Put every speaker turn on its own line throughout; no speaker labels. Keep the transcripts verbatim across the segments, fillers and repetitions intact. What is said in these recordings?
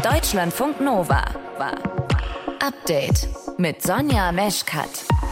Deutschlandfunk Nova. Update mit Sonja Meschkat.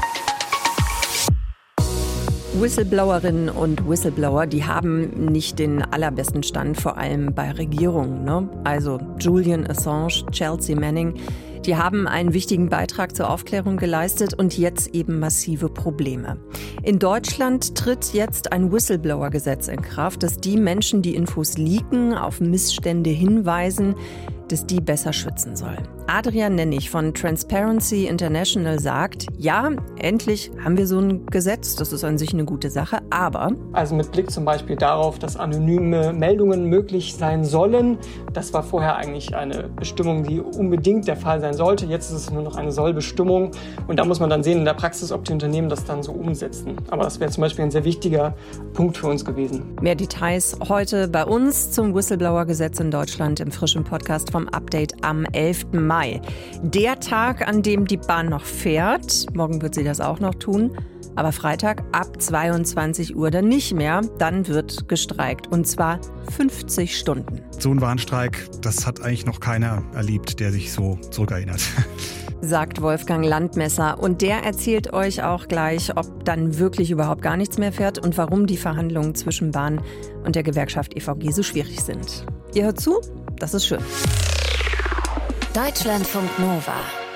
Whistleblowerinnen und Whistleblower, die haben nicht den allerbesten Stand, vor allem bei Regierungen, ne? Also Julian Assange, Chelsea Manning, die haben einen wichtigen Beitrag zur Aufklärung geleistet und jetzt eben massive Probleme. In Deutschland tritt jetzt ein Whistleblower-Gesetz in Kraft, das die Menschen, die Infos leaken, auf Missstände hinweisen, dass die besser schützen soll. Adrian Nennig von Transparency International sagt, ja, endlich haben wir so ein Gesetz, das ist an sich eine gute Sache, aber...
Also mit Blick zum Beispiel darauf, dass anonyme Meldungen möglich sein sollen. Das war vorher eigentlich eine Bestimmung, die unbedingt der Fall sein sollte. Jetzt ist es nur noch eine Sollbestimmung. Und da muss man dann sehen in der Praxis, ob die Unternehmen das dann so umsetzen. Aber das wäre zum Beispiel ein sehr wichtiger Punkt für uns gewesen.
Mehr Details heute bei uns zum Whistleblower-Gesetz in Deutschland im frischen Podcast vom Update am elften Mai. Der Tag, an dem die Bahn noch fährt. Morgen wird sie das auch noch tun. Aber Freitag ab zweiundzwanzig Uhr dann nicht mehr. Dann wird gestreikt. Und zwar fünfzig Stunden.
So ein Warnstreik, das hat eigentlich noch keiner erlebt, der sich so zurückerinnert.
Sagt Wolfgang Landmesser. Und der erzählt euch auch gleich, ob dann wirklich überhaupt gar nichts mehr fährt und warum die Verhandlungen zwischen Bahn und der Gewerkschaft E V G so schwierig sind. Ihr hört zu? Das ist schön.
Deutschlandfunk Nova.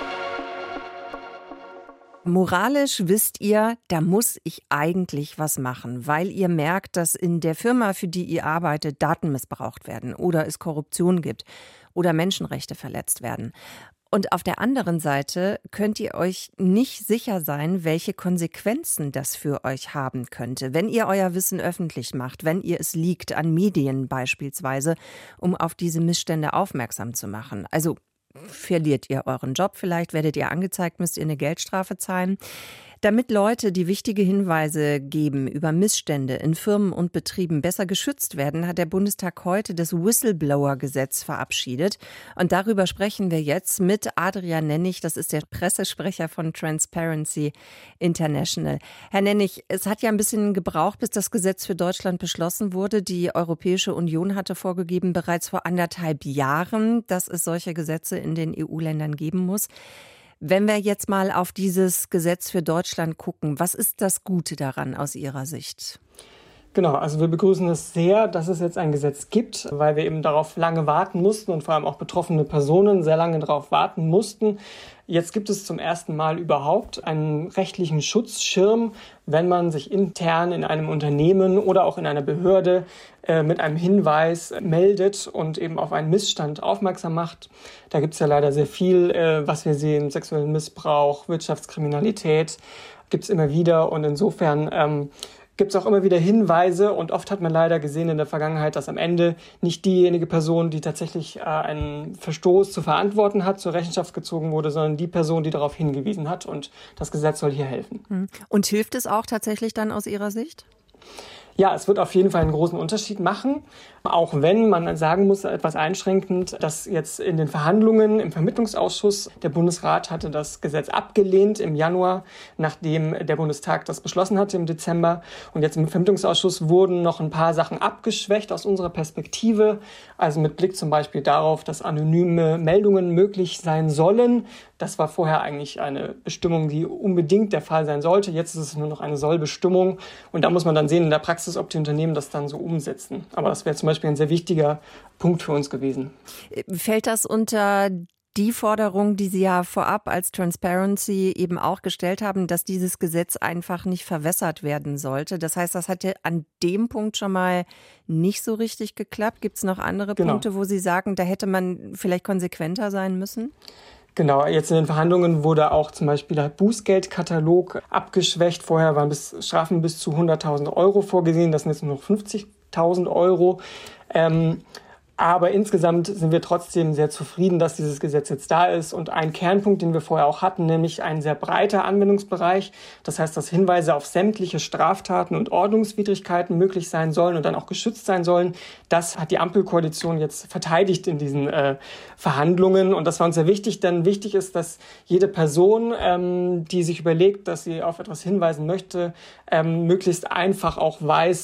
Moralisch wisst ihr, da muss ich eigentlich was machen, weil ihr merkt, dass in der Firma, für die ihr arbeitet, Daten missbraucht werden oder es Korruption gibt oder Menschenrechte verletzt werden. Und auf der anderen Seite könnt ihr euch nicht sicher sein, welche Konsequenzen das für euch haben könnte, wenn ihr euer Wissen öffentlich macht, wenn ihr es leakt an Medien beispielsweise, um auf diese Missstände aufmerksam zu machen. Also verliert ihr euren Job vielleicht, werdet ihr angezeigt, müsst ihr eine Geldstrafe zahlen. Damit Leute, die wichtige Hinweise geben über Missstände in Firmen und Betrieben, besser geschützt werden, hat der Bundestag heute das Whistleblower-Gesetz verabschiedet. Und darüber sprechen wir jetzt mit Adrian Nennig, das ist der Pressesprecher von Transparency International. Herr Nennig, es hat ja ein bisschen gebraucht, bis das Gesetz für Deutschland beschlossen wurde. Die Europäische Union hatte vorgegeben, bereits vor anderthalb Jahren, dass es solche Gesetze in den E U-Ländern geben muss. Wenn wir jetzt mal auf dieses Gesetz für Deutschland gucken, was ist das Gute daran aus Ihrer Sicht?
Genau, also wir begrüßen es sehr, dass es jetzt ein Gesetz gibt, weil wir eben darauf lange warten mussten und vor allem auch betroffene Personen sehr lange darauf warten mussten. Jetzt gibt es zum ersten Mal überhaupt einen rechtlichen Schutzschirm, wenn man sich intern in einem Unternehmen oder auch in einer Behörde äh, mit einem Hinweis meldet und eben auf einen Missstand aufmerksam macht. Da gibt es ja leider sehr viel, äh, was wir sehen, sexuellen Missbrauch, Wirtschaftskriminalität, gibt es immer wieder und insofern ähm, gibt es auch immer wieder Hinweise und oft hat man leider gesehen in der Vergangenheit, dass am Ende nicht diejenige Person, die tatsächlich äh, einen Verstoß zu verantworten hat, zur Rechenschaft gezogen wurde, sondern die Person, die darauf hingewiesen hat und das Gesetz soll hier helfen.
Und hilft es auch tatsächlich dann aus Ihrer Sicht?
Ja, es wird auf jeden Fall einen großen Unterschied machen, auch wenn man sagen muss, etwas einschränkend, dass jetzt in den Verhandlungen im Vermittlungsausschuss der Bundesrat hatte das Gesetz abgelehnt im Januar, nachdem der Bundestag das beschlossen hatte im Dezember. Und jetzt im Vermittlungsausschuss wurden noch ein paar Sachen abgeschwächt aus unserer Perspektive, also mit Blick zum Beispiel darauf, dass anonyme Meldungen möglich sein sollen. Das war vorher eigentlich eine Bestimmung, die unbedingt der Fall sein sollte. Jetzt ist es nur noch eine Sollbestimmung. Und da muss man dann sehen in der Praxis, ob die Unternehmen das dann so umsetzen. Aber das wäre zum Beispiel ein sehr wichtiger Punkt für uns gewesen.
Fällt das unter die Forderung, die Sie ja vorab als Transparency eben auch gestellt haben, dass dieses Gesetz einfach nicht verwässert werden sollte? Das heißt, das hatte an dem Punkt schon mal nicht so richtig geklappt. Gibt es noch andere
Genau.
Punkte, wo Sie sagen, da hätte man vielleicht konsequenter sein müssen?
Genau, jetzt in den Verhandlungen wurde auch zum Beispiel der Bußgeldkatalog abgeschwächt. Vorher waren bis, Strafen bis zu hunderttausend Euro vorgesehen, das sind jetzt nur noch fünfzigtausend Euro. Ähm, Aber insgesamt sind wir trotzdem sehr zufrieden, dass dieses Gesetz jetzt da ist. Und ein Kernpunkt, den wir vorher auch hatten, nämlich ein sehr breiter Anwendungsbereich. Das heißt, dass Hinweise auf sämtliche Straftaten und Ordnungswidrigkeiten möglich sein sollen und dann auch geschützt sein sollen. Das hat die Ampelkoalition jetzt verteidigt in diesen äh, Verhandlungen. Und das war uns sehr wichtig, denn wichtig ist, dass jede Person, ähm, die sich überlegt, dass sie auf etwas hinweisen möchte, ähm, möglichst einfach auch weiß,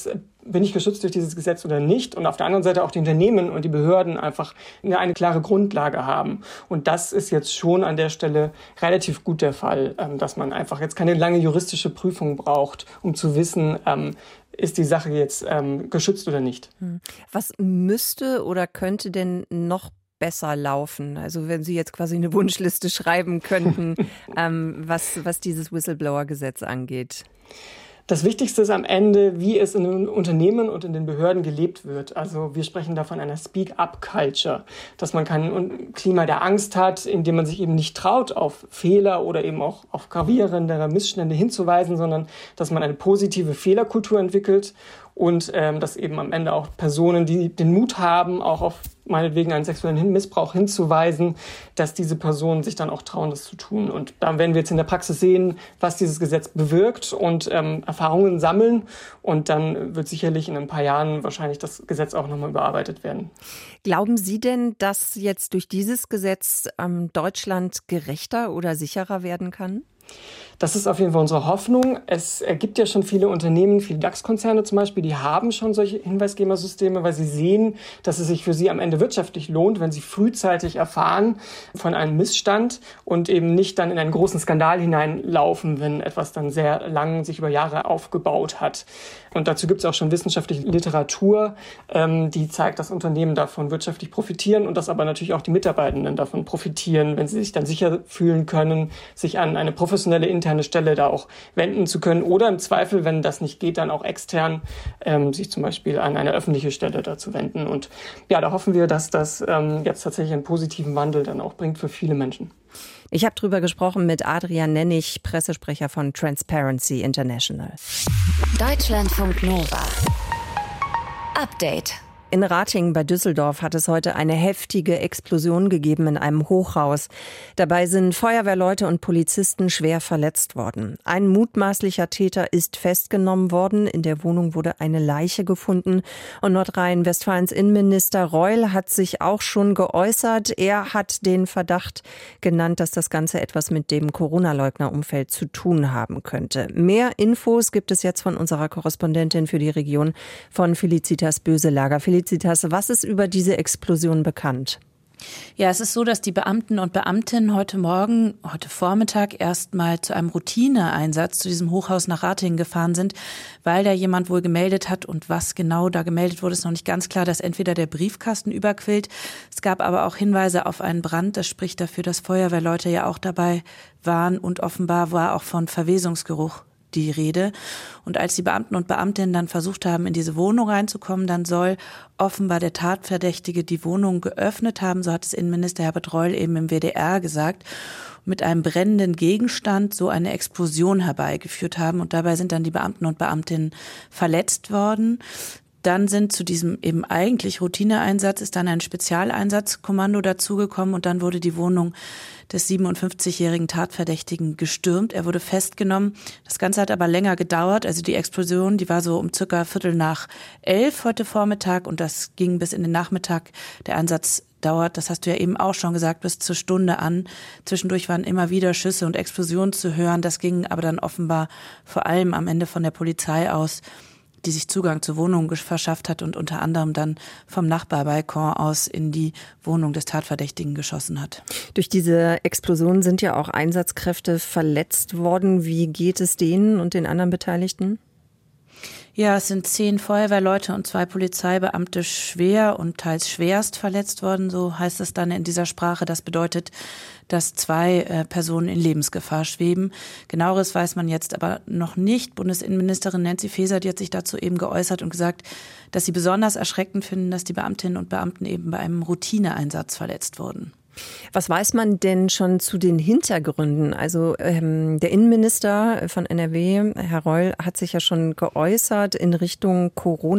bin ich geschützt durch dieses Gesetz oder nicht? Und auf der anderen Seite auch die Unternehmen und die Behörden einfach eine, eine klare Grundlage haben. Und das ist jetzt schon an der Stelle relativ gut der Fall, ähm, dass man einfach jetzt keine lange juristische Prüfung braucht, um zu wissen, ähm, ist die Sache jetzt ähm, geschützt oder nicht.
Was müsste oder könnte denn noch besser laufen? Also wenn Sie jetzt quasi eine Wunschliste schreiben könnten, ähm, was, was dieses Whistleblower-Gesetz angeht.
Das Wichtigste ist am Ende, wie es in den Unternehmen und in den Behörden gelebt wird. Also wir sprechen da von einer Speak-up-Culture, dass man kein Klima der Angst hat, in dem man sich eben nicht traut, auf Fehler oder eben auch auf gravierendere Missstände hinzuweisen, sondern dass man eine positive Fehlerkultur entwickelt und ähm, dass eben am Ende auch Personen, die den Mut haben, auch auf meinetwegen einen sexuellen Missbrauch hinzuweisen, dass diese Personen sich dann auch trauen, das zu tun. Und da werden wir jetzt in der Praxis sehen, was dieses Gesetz bewirkt und ähm, Erfahrungen sammeln. Und dann wird sicherlich in ein paar Jahren wahrscheinlich das Gesetz auch nochmal überarbeitet werden.
Glauben Sie denn, dass jetzt durch dieses Gesetz ähm, Deutschland gerechter oder sicherer werden kann?
Das ist auf jeden Fall unsere Hoffnung. Es gibt ja schon viele Unternehmen, viele DAX-Konzerne zum Beispiel, die haben schon solche Hinweisgebersysteme, weil sie sehen, dass es sich für sie am Ende wirtschaftlich lohnt, wenn sie frühzeitig erfahren von einem Missstand und eben nicht dann in einen großen Skandal hineinlaufen, wenn etwas dann sehr lang sich über Jahre aufgebaut hat. Und dazu gibt es auch schon wissenschaftliche Literatur, ähm, die zeigt, dass Unternehmen davon wirtschaftlich profitieren und dass aber natürlich auch die Mitarbeitenden davon profitieren, wenn sie sich dann sicher fühlen können, sich an eine professionelle interne Stelle da auch wenden zu können oder im Zweifel, wenn das nicht geht, dann auch extern ähm, sich zum Beispiel an eine öffentliche Stelle da zu wenden. Und ja, da hoffen wir, dass das ähm, jetzt tatsächlich einen positiven Wandel dann auch bringt für viele Menschen.
Ich habe drüber gesprochen mit Adrian Nennig, Pressesprecher von Transparency International.
Deutschlandfunk Nova. Update.
In Ratingen bei Düsseldorf hat es heute eine heftige Explosion gegeben in einem Hochhaus. Dabei sind Feuerwehrleute und Polizisten schwer verletzt worden. Ein mutmaßlicher Täter ist festgenommen worden. In der Wohnung wurde eine Leiche gefunden. Und Nordrhein-Westfalens Innenminister Reul hat sich auch schon geäußert. Er hat den Verdacht genannt, dass das Ganze etwas mit dem Corona-Leugner-Umfeld zu tun haben könnte. Mehr Infos gibt es jetzt von unserer Korrespondentin für die Region, von Felicitas Böselager. Felicitas, was ist über diese Explosion bekannt?
Ja, es ist so, dass die Beamten und Beamtinnen heute Morgen, heute Vormittag erst mal zu einem Routineeinsatz zu diesem Hochhaus nach Ratingen gefahren sind, weil da jemand wohl gemeldet hat und was genau da gemeldet wurde, ist noch nicht ganz klar, dass entweder der Briefkasten überquillt. Es gab aber auch Hinweise auf einen Brand. Das spricht dafür, dass Feuerwehrleute ja auch dabei waren und offenbar war auch von Verwesungsgeruch die Rede. Und als die Beamten und Beamtinnen dann versucht haben, in diese Wohnung reinzukommen, dann soll offenbar der Tatverdächtige die Wohnung geöffnet haben, so hat es Innenminister Herbert Reul eben im W D R gesagt, mit einem brennenden Gegenstand so eine Explosion herbeigeführt haben. Und dabei sind dann die Beamten und Beamtinnen verletzt worden. Dann sind zu diesem eben eigentlich Routineeinsatz ist dann ein Spezialeinsatzkommando dazugekommen und dann wurde die Wohnung des siebenundfünfzigjährigen Tatverdächtigen gestürmt. Er wurde festgenommen. Das Ganze hat aber länger gedauert. Also die Explosion, die war so um circa Viertel nach elf heute Vormittag und das ging bis in den Nachmittag. Der Einsatz dauert, das hast du ja eben auch schon gesagt, bis zur Stunde an. Zwischendurch waren immer wieder Schüsse und Explosionen zu hören. Das ging aber dann offenbar vor allem am Ende von der Polizei aus, die sich Zugang zur Wohnung verschafft hat und unter anderem dann vom Nachbarbalkon aus in die Wohnung des Tatverdächtigen geschossen hat.
Durch diese Explosion sind ja auch Einsatzkräfte verletzt worden. Wie geht es denen und den anderen Beteiligten?
Ja, es sind zehn Feuerwehrleute und zwei Polizeibeamte schwer und teils schwerst verletzt worden. So heißt es dann in dieser Sprache. Das bedeutet, dass zwei äh, Personen in Lebensgefahr schweben. Genaueres weiß man jetzt aber noch nicht. Bundesinnenministerin Nancy Faeser, die hat sich dazu eben geäußert und gesagt, dass sie besonders erschreckend finden, dass die Beamtinnen und Beamten eben bei einem Routineeinsatz verletzt wurden.
Was weiß man denn schon zu den Hintergründen? Also ähm, der Innenminister von N R W, Herr Reul, hat sich ja schon geäußert in Richtung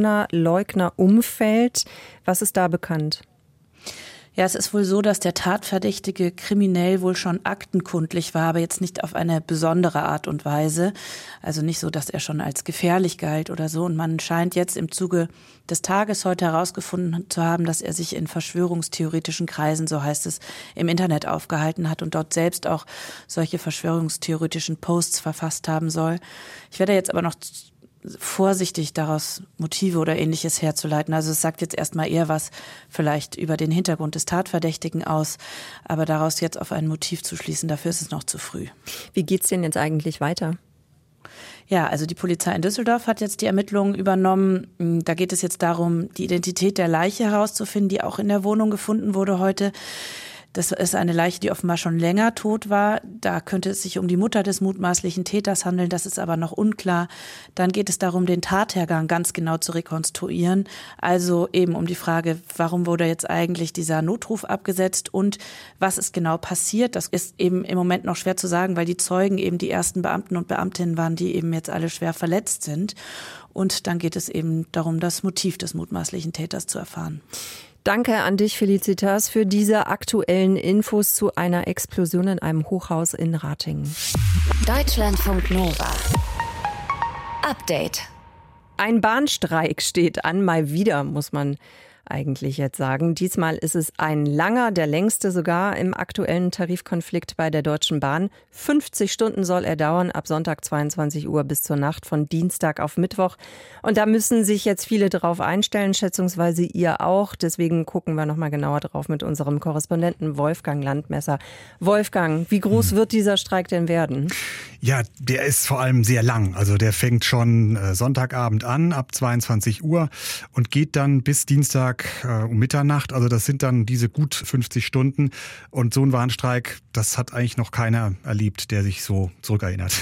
Corona-Leugner-Umfeld. Was ist da bekannt?
Ja, es ist wohl so, dass der Tatverdächtige kriminell wohl schon aktenkundlich war, aber jetzt nicht auf eine besondere Art und Weise. Also nicht so, dass er schon als gefährlich galt oder so. Und man scheint jetzt im Zuge des Tages heute herausgefunden zu haben, dass er sich in verschwörungstheoretischen Kreisen, so heißt es, im Internet aufgehalten hat und dort selbst auch solche verschwörungstheoretischen Posts verfasst haben soll. Ich werde jetzt aber noch vorsichtig daraus Motive oder Ähnliches herzuleiten. Also es sagt jetzt erstmal eher was vielleicht über den Hintergrund des Tatverdächtigen aus, aber daraus jetzt auf ein Motiv zu schließen, dafür ist es noch zu früh.
Wie geht's denn jetzt eigentlich weiter?
Ja, also die Polizei in Düsseldorf hat jetzt die Ermittlungen übernommen. Da geht es jetzt darum, die Identität der Leiche herauszufinden, die auch in der Wohnung gefunden wurde heute. Das ist eine Leiche, die offenbar schon länger tot war. Da könnte es sich um die Mutter des mutmaßlichen Täters handeln. Das ist aber noch unklar. Dann geht es darum, den Tathergang ganz genau zu rekonstruieren. Also eben um die Frage, warum wurde jetzt eigentlich dieser Notruf abgesetzt und was ist genau passiert? Das ist eben im Moment noch schwer zu sagen, weil die Zeugen eben die ersten Beamten und Beamtinnen waren, die eben jetzt alle schwer verletzt sind. Und dann geht es eben darum, das Motiv des mutmaßlichen Täters zu erfahren.
Danke an dich, Felicitas, für diese aktuellen Infos zu einer Explosion in einem Hochhaus in Ratingen.
Deutschlandfunk Nova. Update.
Ein Bahnstreik steht an, mal wieder, muss man eigentlich jetzt sagen. Diesmal ist es ein langer, der längste sogar im aktuellen Tarifkonflikt bei der Deutschen Bahn. fünfzig Stunden soll er dauern, ab Sonntag zweiundzwanzig Uhr bis zur Nacht von Dienstag auf Mittwoch. Und da müssen sich jetzt viele drauf einstellen, schätzungsweise ihr auch. Deswegen gucken wir nochmal genauer drauf mit unserem Korrespondenten Wolfgang Landmesser. Wolfgang, wie groß wird dieser Streik denn werden?
Ja, der ist vor allem sehr lang. Also der fängt schon äh, Sonntagabend an, ab zweiundzwanzig Uhr und geht dann bis Dienstag äh, um Mitternacht. Also das sind dann diese gut fünfzig Stunden. Und so ein Warnstreik, das hat eigentlich noch keiner erlebt, der sich so zurückerinnert.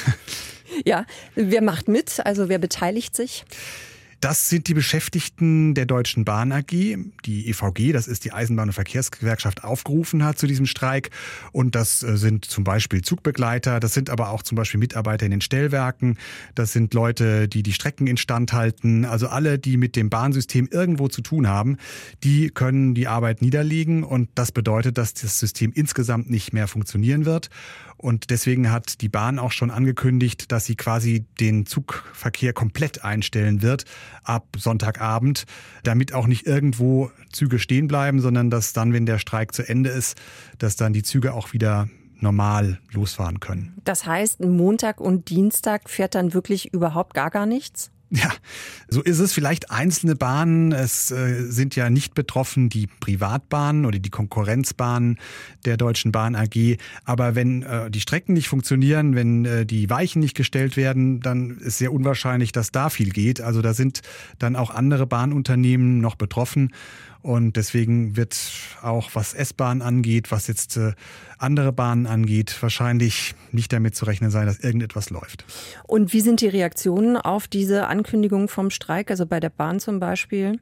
Ja, wer macht mit? Also wer beteiligt sich?
Das sind die Beschäftigten der Deutschen Bahn A G, die E V G, das ist die Eisenbahn- und Verkehrsgewerkschaft, aufgerufen hat zu diesem Streik. Und das sind zum Beispiel Zugbegleiter, das sind aber auch zum Beispiel Mitarbeiter in den Stellwerken, das sind Leute, die die Strecken instand halten. Also alle, die mit dem Bahnsystem irgendwo zu tun haben, die können die Arbeit niederlegen. Und das bedeutet, dass das System insgesamt nicht mehr funktionieren wird. Und deswegen hat die Bahn auch schon angekündigt, dass sie quasi den Zugverkehr komplett einstellen wird ab Sonntagabend, damit auch nicht irgendwo Züge stehen bleiben, sondern dass dann, wenn der Streik zu Ende ist, dass dann die Züge auch wieder normal losfahren können.
Das heißt, Montag und Dienstag fährt dann wirklich überhaupt gar gar nichts?
Ja, so ist es. Vielleicht einzelne Bahnen. Es äh, sind ja nicht betroffen die Privatbahnen oder die Konkurrenzbahnen der Deutschen Bahn A G. Aber wenn äh, die Strecken nicht funktionieren, wenn äh, die Weichen nicht gestellt werden, dann ist sehr unwahrscheinlich, dass da viel geht. Also da sind dann auch andere Bahnunternehmen noch betroffen. Und deswegen wird auch, was S-Bahn angeht, was jetzt äh, andere Bahnen angeht, wahrscheinlich nicht damit zu rechnen sein, dass irgendetwas läuft.
Und wie sind die Reaktionen auf diese Ankündigung vom Streik, also bei der Bahn zum Beispiel?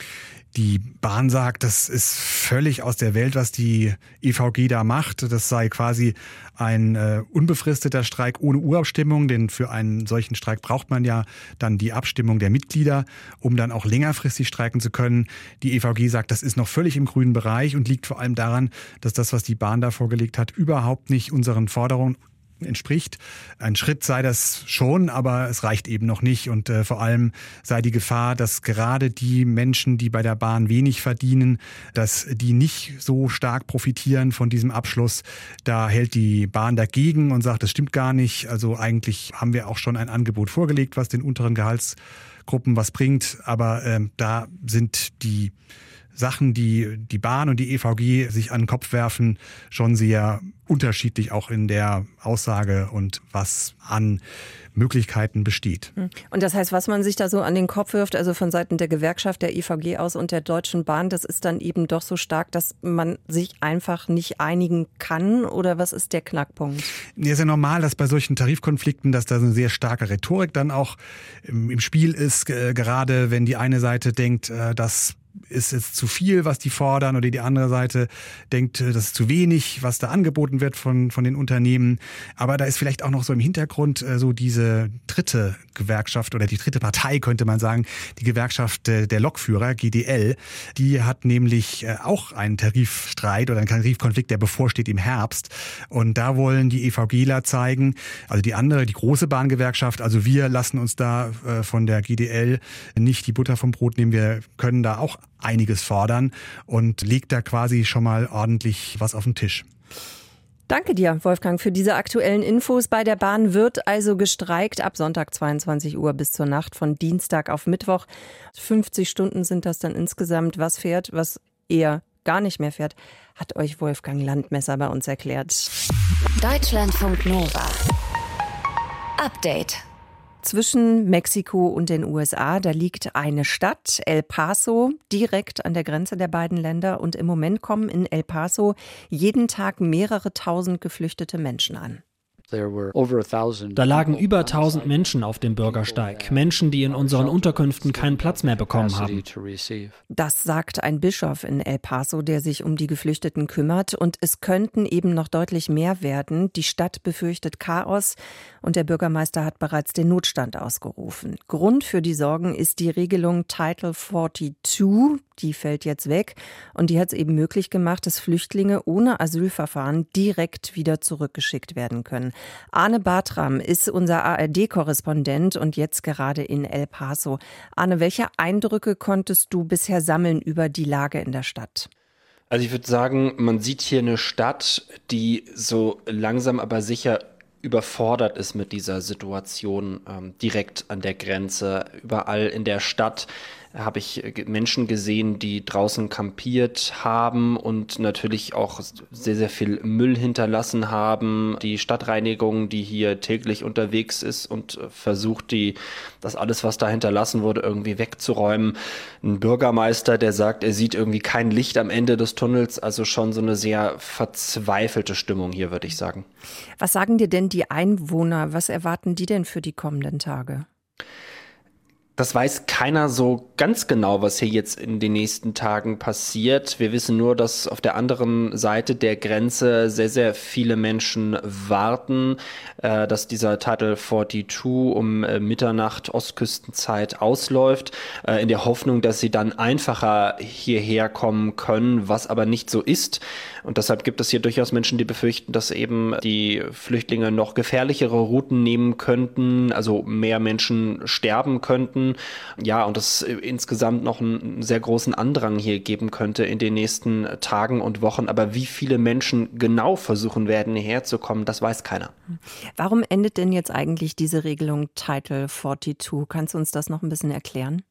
Die Bahn sagt, das ist völlig aus der Welt, was die E V G da macht. Das sei quasi ein äh, unbefristeter Streik ohne Urabstimmung, denn für einen solchen Streik braucht man ja dann die Abstimmung der Mitglieder, um dann auch längerfristig streiken zu können. Die E V G sagt, das ist noch völlig im grünen Bereich und liegt vor allem daran, dass das, was die Bahn da vorgelegt hat, überhaupt nicht unseren Forderungen entspricht. Ein Schritt sei das schon, aber es reicht eben noch nicht. Und äh, vor allem sei die Gefahr, dass gerade die Menschen, die bei der Bahn wenig verdienen, dass die nicht so stark profitieren von diesem Abschluss. Da hält die Bahn dagegen und sagt, das stimmt gar nicht. Also eigentlich haben wir auch schon ein Angebot vorgelegt, was den unteren Gehaltsgruppen was bringt. Aber äh, da sind die Sachen, die die Bahn und die E V G sich an den Kopf werfen, schon sehr unterschiedlich auch in der Aussage und was an Möglichkeiten besteht.
Und das heißt, was man sich da so an den Kopf wirft, also von Seiten der Gewerkschaft, der E V G aus und der Deutschen Bahn, das ist dann eben doch so stark, dass man sich einfach nicht einigen kann? Oder was ist der Knackpunkt?
Ja, ist ja normal, dass bei solchen Tarifkonflikten, dass da eine sehr starke Rhetorik dann auch im Spiel ist, gerade wenn die eine Seite denkt, dass ist jetzt zu viel, was die fordern, oder die andere Seite denkt, das ist zu wenig, was da angeboten wird von von den Unternehmen. Aber da ist vielleicht auch noch so im Hintergrund so diese dritte Gewerkschaft oder die dritte Partei, könnte man sagen, die Gewerkschaft der Lokführer, G D L. Die hat nämlich auch einen Tarifstreit oder einen Tarifkonflikt, der bevorsteht im Herbst. Und da wollen die EVGler zeigen, also die andere, die große Bahngewerkschaft, also wir lassen uns da von der G D L nicht die Butter vom Brot nehmen, wir können da auch einiges fordern und legt da quasi schon mal ordentlich was auf den Tisch.
Danke dir, Wolfgang, für diese aktuellen Infos. Bei der Bahn wird also gestreikt ab Sonntag zweiundzwanzig Uhr bis zur Nacht von Dienstag auf Mittwoch. fünfzig Stunden sind das dann insgesamt. Was fährt, was eher gar nicht mehr fährt, hat euch Wolfgang Landmesser bei uns erklärt.
Deutschlandfunk Nova. Update.
Zwischen Mexiko und den U S A, da liegt eine Stadt, El Paso, direkt an der Grenze der beiden Länder. Und im Moment kommen in El Paso jeden Tag mehrere tausend geflüchtete Menschen an.
Da lagen über tausend Menschen auf dem Bürgersteig. Menschen, die in unseren Unterkünften keinen Platz mehr bekommen haben.
Das sagt ein Bischof in El Paso, der sich um die Geflüchteten kümmert. Und es könnten eben noch deutlich mehr werden. Die Stadt befürchtet Chaos und der Bürgermeister hat bereits den Notstand ausgerufen. Grund für die Sorgen ist die Regelung Title zweiundvierzig. Die fällt jetzt weg und die hat es eben möglich gemacht, dass Flüchtlinge ohne Asylverfahren direkt wieder zurückgeschickt werden können. Arne Bartram ist unser A R D-Korrespondent und jetzt gerade in El Paso. Arne, welche Eindrücke konntest du bisher sammeln über die Lage in der Stadt?
Also ich würde sagen, man sieht hier eine Stadt, die so langsam aber sicher überfordert ist mit dieser Situation, ähm, direkt an der Grenze. Überall in der Stadt habe ich Menschen gesehen, die draußen kampiert haben und natürlich auch sehr, sehr viel Müll hinterlassen haben. Die Stadtreinigung, die hier täglich unterwegs ist und versucht, die, das alles, was da hinterlassen wurde, irgendwie wegzuräumen. Ein Bürgermeister, der sagt, er sieht irgendwie kein Licht am Ende des Tunnels. Also schon so eine sehr verzweifelte Stimmung hier, würde ich sagen.
Was sagen dir denn die Einwohner? Was erwarten die denn für die kommenden Tage?
Das weiß keiner so ganz genau, was hier jetzt in den nächsten Tagen passiert. Wir wissen nur, dass auf der anderen Seite der Grenze sehr, sehr viele Menschen warten, äh, dass dieser Title zweiundvierzig um äh, Mitternacht Ostküstenzeit ausläuft, äh, in der Hoffnung, dass sie dann einfacher hierher kommen können, was aber nicht so ist. Und deshalb gibt es hier durchaus Menschen, die befürchten, dass eben die Flüchtlinge noch gefährlichere Routen nehmen könnten, also mehr Menschen sterben könnten. Ja, und es insgesamt noch einen sehr großen Andrang hier geben könnte in den nächsten Tagen und Wochen. Aber wie viele Menschen genau versuchen werden, hierher zu kommen, das weiß keiner.
Warum endet denn jetzt eigentlich diese Regelung Title zweiundvierzig? Kannst du uns das noch ein bisschen erklären?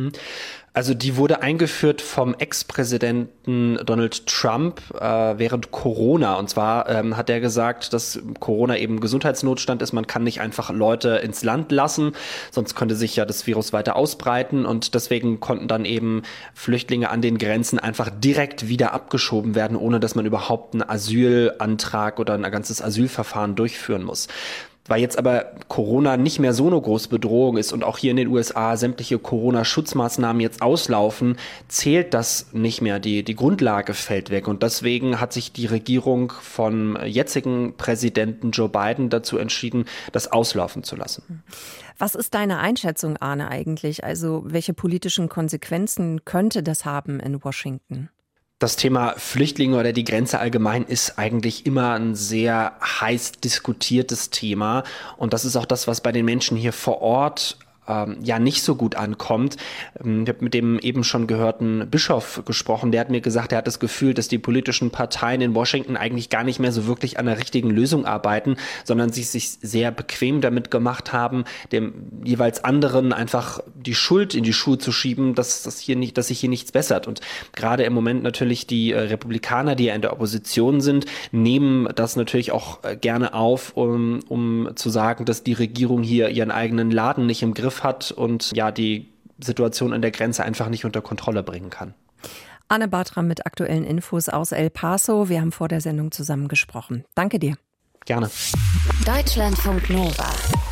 Also die wurde eingeführt vom Ex-Präsidenten Donald Trump äh, während Corona. Und zwar ähm, hat er gesagt, dass Corona eben Gesundheitsnotstand ist. Man kann nicht einfach Leute ins Land lassen, sonst könnte sich ja das Virus weiter ausbreiten. Und deswegen konnten dann eben Flüchtlinge an den Grenzen einfach direkt wieder abgeschoben werden, ohne dass man überhaupt einen Asylantrag oder ein ganzes Asylverfahren durchführen muss. Weil jetzt aber Corona nicht mehr so eine große Bedrohung ist und auch hier in den U S A sämtliche Corona-Schutzmaßnahmen jetzt auslaufen, zählt das nicht mehr. Die, die Grundlage fällt weg. Und deswegen hat sich die Regierung vom jetzigen Präsidenten Joe Biden dazu entschieden, das auslaufen zu lassen.
Was ist deine Einschätzung, Arne, eigentlich? Also welche politischen Konsequenzen könnte das haben in Washington?
Das Thema Flüchtlinge oder die Grenze allgemein ist eigentlich immer ein sehr heiß diskutiertes Thema. Und das ist auch das, was bei den Menschen hier vor Ort ähm, ja nicht so gut ankommt. Ähm, ich habe mit dem eben schon gehörten Bischof gesprochen. Der hat mir gesagt, er hat das Gefühl, dass die politischen Parteien in Washington eigentlich gar nicht mehr so wirklich an der richtigen Lösung arbeiten, sondern sie sich sehr bequem damit gemacht haben, dem jeweils anderen einfach die Schuld in die Schuhe zu schieben, dass das hier nicht, dass sich hier nichts bessert. Und gerade im Moment natürlich die äh, Republikaner, die ja in der Opposition sind, nehmen das natürlich auch äh, gerne auf, um, um zu sagen, dass die Regierung hier ihren eigenen Laden nicht im Griff hat und ja die Situation an der Grenze einfach nicht unter Kontrolle bringen kann.
Arne Bartram mit aktuellen Infos aus El Paso. Wir haben vor der Sendung zusammen gesprochen. Danke dir.
Gerne.
Deutschlandfunk Nova.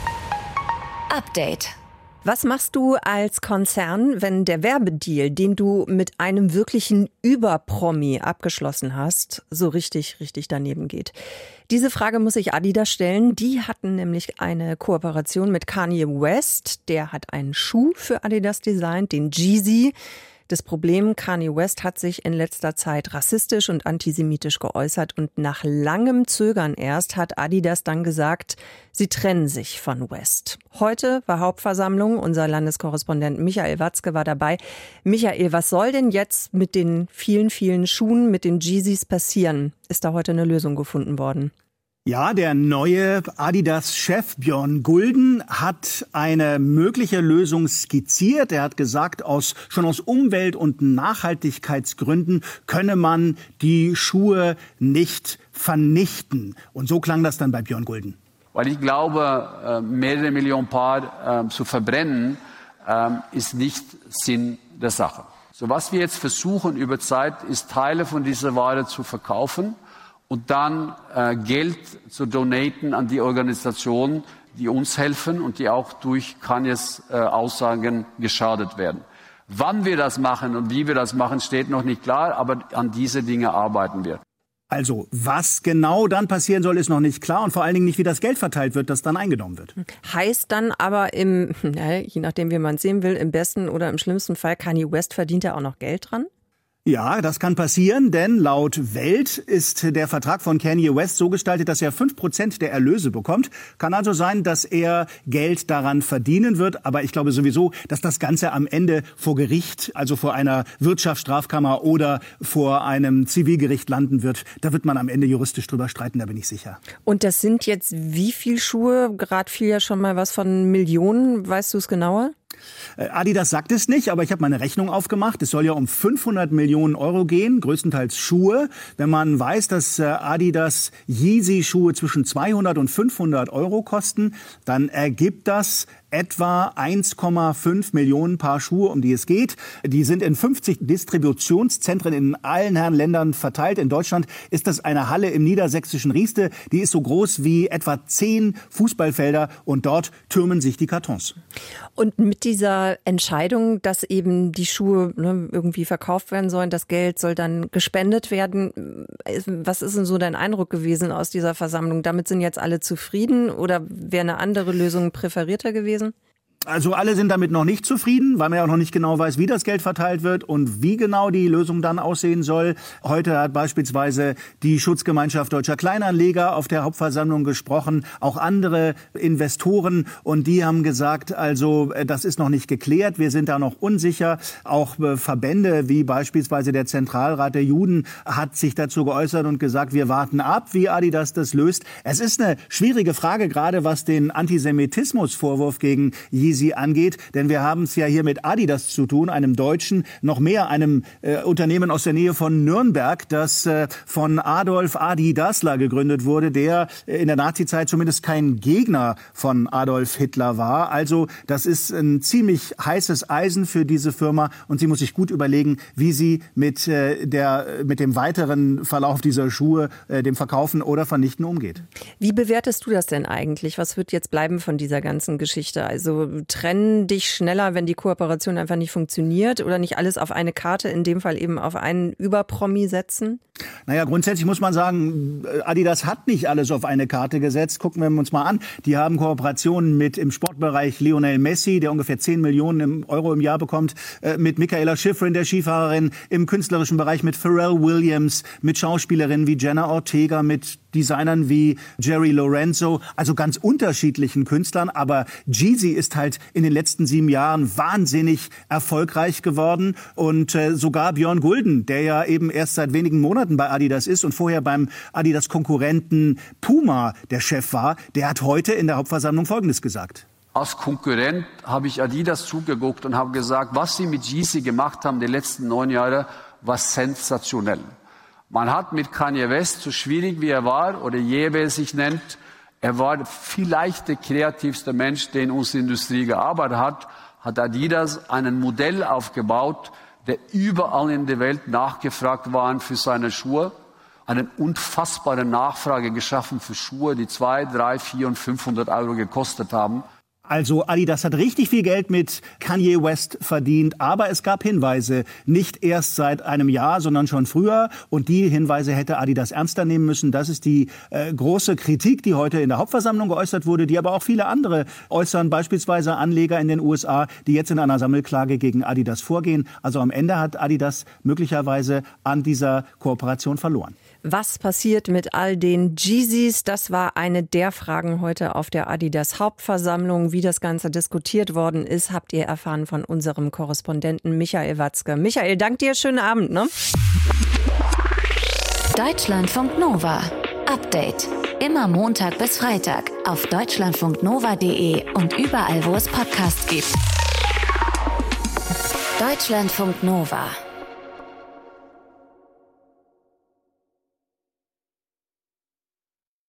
Update.
Was machst du als Konzern, wenn der Werbedeal, den du mit einem wirklichen Überpromi abgeschlossen hast, so richtig, richtig daneben geht? Diese Frage muss sich Adidas stellen. Die hatten nämlich eine Kooperation mit Kanye West. Der hat einen Schuh für Adidas designt, den Yeezy. Das Problem, Kanye West hat sich in letzter Zeit rassistisch und antisemitisch geäußert und nach langem Zögern erst hat Adidas dann gesagt, sie trennen sich von West. Heute war Hauptversammlung, unser Landeskorrespondent Michael Watzke war dabei. Michael, was soll denn jetzt mit den vielen, vielen Schuhen, mit den Yeezys passieren? Ist da heute eine Lösung gefunden worden?
Ja, der neue Adidas-Chef Björn Gulden hat eine mögliche Lösung skizziert. Er hat gesagt, aus, schon aus Umwelt- und Nachhaltigkeitsgründen könne man die Schuhe nicht vernichten. Und so klang das dann bei Björn Gulden.
Weil ich glaube, mehrere Millionen Paar zu verbrennen, ist nicht Sinn der Sache. So, was wir jetzt versuchen über Zeit, ist Teile von dieser Ware zu verkaufen und dann äh, Geld zu donaten an die Organisationen, die uns helfen und die auch durch Kanyes äh, Aussagen geschadet werden. Wann wir das machen und wie wir das machen, steht noch nicht klar, aber an diese Dinge arbeiten wir.
Also, was genau dann passieren soll, ist noch nicht klar und vor allen Dingen nicht, wie das Geld verteilt wird, das dann eingenommen wird.
Heißt dann aber im, ja, je nachdem, wie man es sehen will, im besten oder im schlimmsten Fall, Kanye West verdient ja auch noch Geld dran?
Ja, das kann passieren, denn laut Welt ist der Vertrag von Kanye West so gestaltet, dass er fünf Prozent der Erlöse bekommt. Kann also sein, dass er Geld daran verdienen wird. Aber ich glaube sowieso, dass das Ganze am Ende vor Gericht, also vor einer Wirtschaftsstrafkammer oder vor einem Zivilgericht landen wird. Da wird man am Ende juristisch drüber streiten, da bin ich sicher.
Und das sind jetzt wie viel Schuhe? Gerade fiel ja schon mal was von Millionen. Weißt du es genauer?
Adidas sagt es nicht, aber ich habe meine Rechnung aufgemacht. Es soll ja um fünfhundert Millionen Euro gehen, größtenteils Schuhe. Wenn man weiß, dass Adidas Yeezy-Schuhe zwischen zweihundert und fünfhundert Euro kosten, dann ergibt das etwa eins Komma fünf Millionen Paar Schuhe, um die es geht. Die sind in fünfzig Distributionszentren in allen Herren Ländern verteilt. In Deutschland ist das eine Halle im niedersächsischen Rieste. Die ist so groß wie etwa zehn Fußballfelder und dort türmen sich die Kartons.
Und mit dieser Entscheidung, dass eben die Schuhe ne, irgendwie verkauft werden sollen, das Geld soll dann gespendet werden. Was ist denn so dein Eindruck gewesen aus dieser Versammlung? Damit sind jetzt alle zufrieden oder wäre eine andere Lösung präferierter gewesen?
Also alle sind damit noch nicht zufrieden, weil man ja auch noch nicht genau weiß, wie das Geld verteilt wird und wie genau die Lösung dann aussehen soll. Heute hat beispielsweise die Schutzgemeinschaft Deutscher Kleinanleger auf der Hauptversammlung gesprochen, auch andere Investoren, und die haben gesagt, also das ist noch nicht geklärt, wir sind da noch unsicher. Auch Verbände wie beispielsweise der Zentralrat der Juden hat sich dazu geäußert und gesagt, wir warten ab, wie Adidas das löst. Es ist eine schwierige Frage, gerade was den Antisemitismusvorwurf gegen Yeezy sie angeht, denn wir haben es ja hier mit Adidas zu tun, einem deutschen, noch mehr einem äh, Unternehmen aus der Nähe von Nürnberg, das äh, von Adolf Adi Dassler gegründet wurde, der äh, in der Nazizeit zumindest kein Gegner von Adolf Hitler war. Also das ist ein ziemlich heißes Eisen für diese Firma und sie muss sich gut überlegen, wie sie mit, äh, der, mit dem weiteren Verlauf dieser Schuhe, äh, dem Verkaufen oder Vernichten umgeht.
Wie bewertest du das denn eigentlich? Was wird jetzt bleiben von dieser ganzen Geschichte? Also trennen dich schneller, wenn die Kooperation einfach nicht funktioniert oder nicht alles auf eine Karte, in dem Fall eben auf einen Überpromi setzen?
Naja, grundsätzlich muss man sagen, Adidas hat nicht alles auf eine Karte gesetzt. Gucken wir uns mal an. Die haben Kooperationen mit im Sportbereich Lionel Messi, der ungefähr zehn Millionen Euro im Jahr bekommt, mit Michaela Schifrin, der Skifahrerin, im künstlerischen Bereich mit Pharrell Williams, mit Schauspielerinnen wie Jenna Ortega, mit Designern wie Jerry Lorenzo, also ganz unterschiedlichen Künstlern. Aber Yeezy ist halt in den letzten sieben Jahren wahnsinnig erfolgreich geworden. Und äh, sogar Björn Gulden, der ja eben erst seit wenigen Monaten bei Adidas ist und vorher beim Adidas-Konkurrenten Puma der Chef war, der hat heute in der Hauptversammlung Folgendes gesagt.
Als Konkurrent habe ich Adidas zugeguckt und habe gesagt, was sie mit Yeezy gemacht haben die letzten neun Jahre, war sensationell. Man hat mit Kanye West, so schwierig wie er war, oder je wer sich nennt, er war vielleicht der kreativste Mensch, der in unserer Industrie gearbeitet hat, hat Adidas ein Modell aufgebaut, der überall in der Welt nachgefragt war für seine Schuhe. Eine unfassbare Nachfrage geschaffen für Schuhe, die zwei, drei, vier und fünfhundert Euro gekostet haben.
Also Adidas hat richtig viel Geld mit Kanye West verdient, aber es gab Hinweise, nicht erst seit einem Jahr, sondern schon früher. Und die Hinweise hätte Adidas ernster nehmen müssen. Das ist die äh, große Kritik, die heute in der Hauptversammlung geäußert wurde, die aber auch viele andere äußern, beispielsweise Anleger in den U S A, die jetzt in einer Sammelklage gegen Adidas vorgehen. Also am Ende hat Adidas möglicherweise an dieser Kooperation verloren.
Was passiert mit all den Yeezys? Das war eine der Fragen heute auf der Adidas Hauptversammlung. Wie das Ganze diskutiert worden ist, habt ihr erfahren von unserem Korrespondenten Michael Watzke. Michael, dank dir, schönen Abend. Ne?
Deutschlandfunk Nova. Update. Immer Montag bis Freitag auf deutschlandfunknova punkt de und überall, wo es Podcasts gibt. Deutschlandfunk Nova.